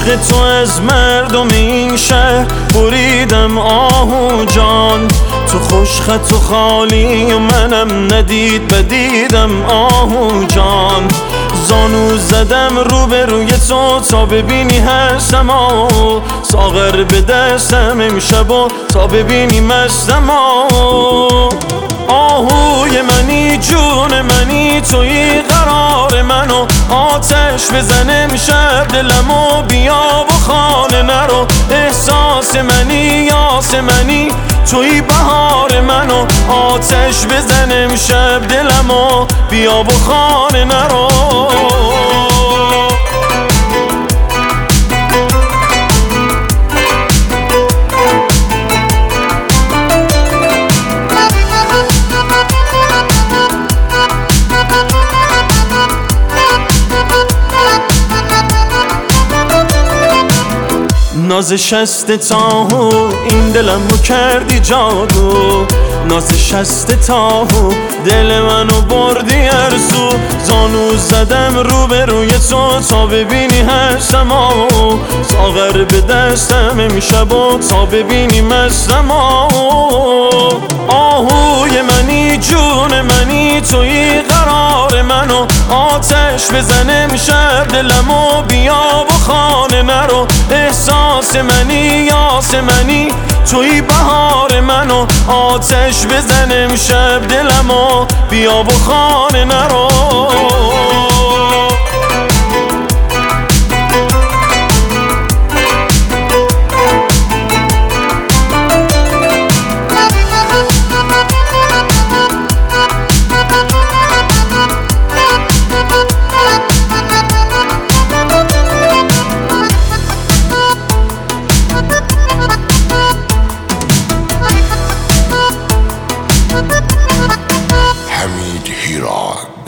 عشق تو از مردم این شهر بریدم آهو جان. تو خوش خط و خالی و منم ندید بدیدم آهو جان. زانو زدم روبروی تو تا ببینی هستم ساغر به دستم امشب و تا ببینی مستم آهوی منی جون منی توی قرار منو آتش بزن امشب دلمو بیا و خانه نرو. احساس منی یاس منی توی بهار منو آتش بزن امشب دلمو بیا و خانه نرو. ناز شست تاهو این دلم رو کردی جادو. ناز شست تاهو دل منو بردی ارزو. زانو زدم روبروی تو تا ببینی هستم ساغر به دستم امشب و تا ببینی مستم آهوی منی جون منی توی قرار منو آتش بزن امشب دلمو بیا و خانه نرو. احساس منی یاس منی توی بهار منو آتش بزن امشب دلمو بیا و خانه نرو. حمید هیراد.